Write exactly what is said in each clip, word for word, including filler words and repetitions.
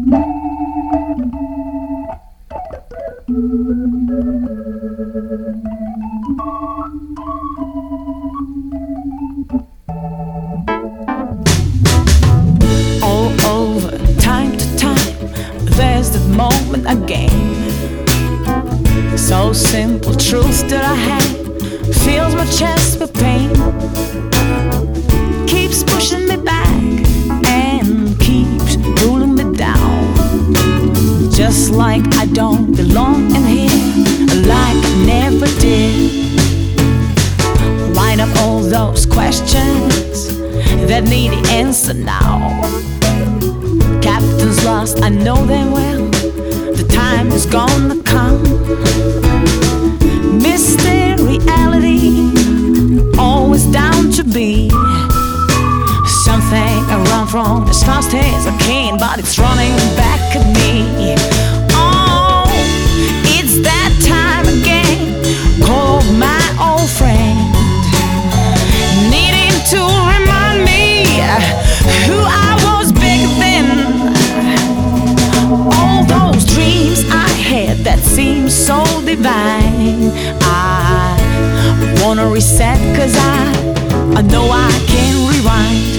All over, time to time, there's that moment again. So simple truth that I have fills my chest with pain, keeps pushing me back and keeps pulling me down, just like I don't belong in here, like I never did. Line up all those questions that need the answer now. Captain's lost, I know them well, the time is gonna come. Mystery, reality, always down to be something I run from as fast as I can, but it's running back at me. Oh, it's that time again, call my old friend, needing to remind me who I was back then. All those dreams I had that seemed so divine, I wanna reset, cause I, I know I can rewind.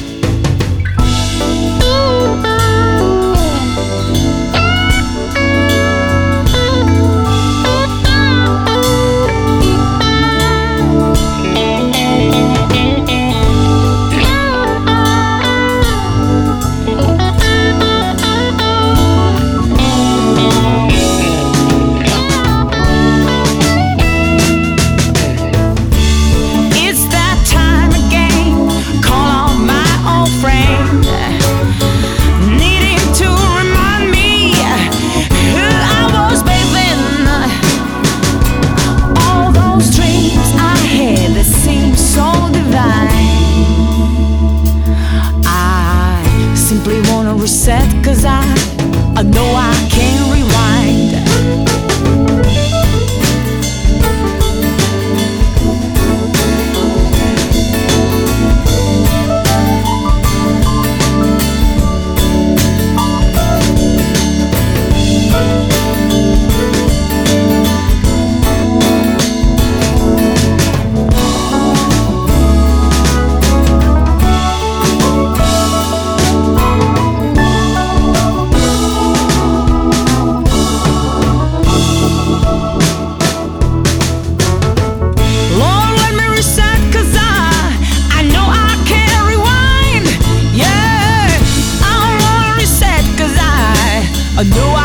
Reset, cause I, I know I can rewind. I know I